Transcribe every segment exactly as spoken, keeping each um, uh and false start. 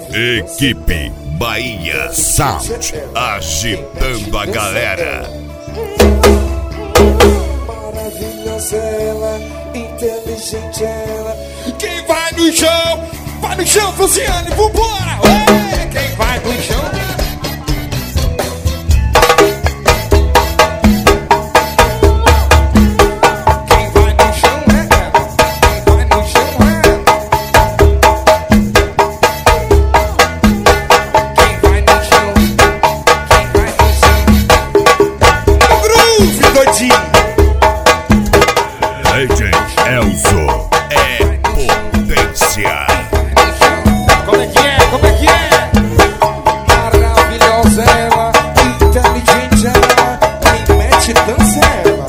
Equipe Bahia Sound, agitando a galera. Maravilhosa ela, inteligente ela. Quem vai no chão, vai no chão, Luciane, vambora! Ué, quem vai no chão? Legend Elzo é potência. Como é que é? Como é que é? Maravilhosa ela, inteligente ela, quem mete dança ela.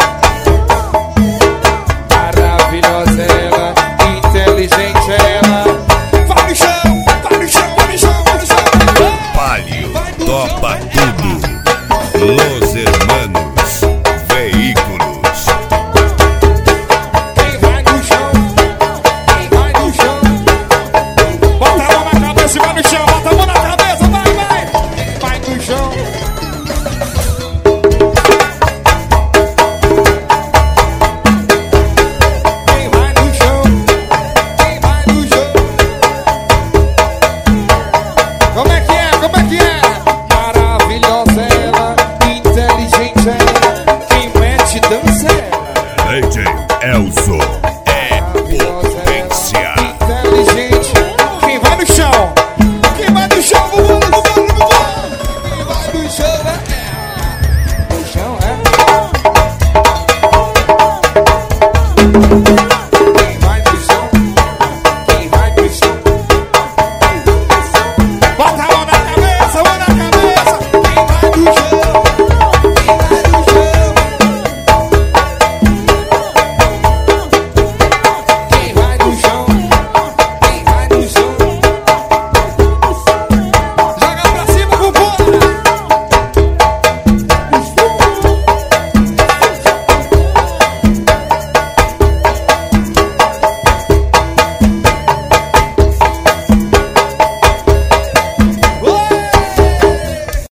Maravilhosa ela, inteligente ela. Vai no chão, vai no chão, vai no chão, vai no chão. Palio, topa tudo. Los